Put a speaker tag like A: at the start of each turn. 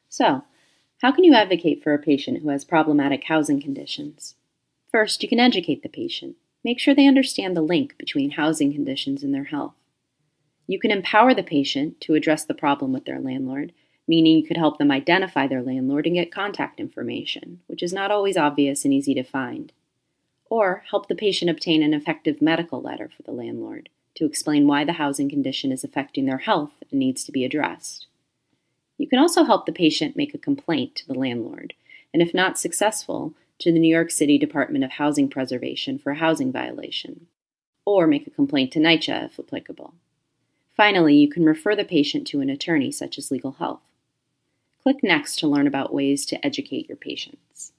A: So, how can you advocate for a patient who has problematic housing conditions? First, you can educate the patient. Make sure they understand the link between housing conditions and their health. You can empower the patient to address the problem with their landlord, meaning you could help them identify their landlord and get contact information, which is not always obvious and easy to find. Or help the patient obtain an effective medical letter for the landlord to explain why the housing condition is affecting their health and needs to be addressed. You can also help the patient make a complaint to the landlord, and if not successful, to the New York City Department of Housing Preservation for a housing violation, or make a complaint to NYCHA if applicable. Finally, you can refer the patient to an attorney such as Legal Health. Click Next to learn about ways to educate your patients.